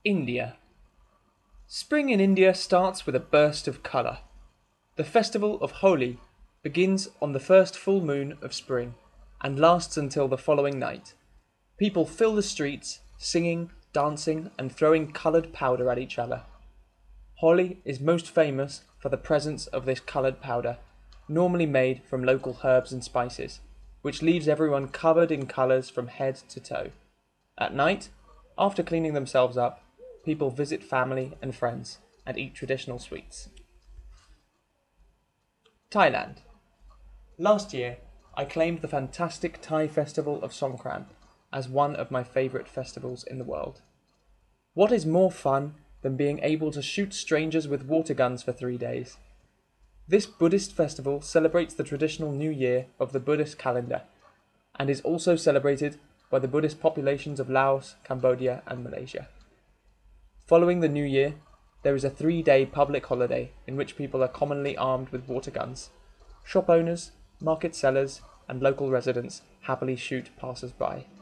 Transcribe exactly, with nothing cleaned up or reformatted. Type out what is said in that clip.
India. Spring in India starts with a burst of colour. The festival of Holi begins on the first full moon of spring and lasts until the following night. People fill the streets, singing, dancing, and throwing coloured powder at each other. Holi is most famous for the presence of this coloured powder, normally made from local herbs and spices, which leaves everyone covered in colours from head to toe. At night, after cleaning themselves up, people visit family and friends and eat traditional sweets. Thailand. Last year, I claimed the fantastic Thai festival of Songkran as one of my favourite festivals in the world. What is more fun than being able to shoot strangers with water guns for three days? This Buddhist festival celebrates the traditional New Year of the Buddhist calendar and is also celebrated by the Buddhist populations of Laos, Cambodia and Malaysia. Following the New Year, there is a three-day public holiday in which people are commonly armed with water guns. Shop owners, market sellers and local residents happily shoot passers-by.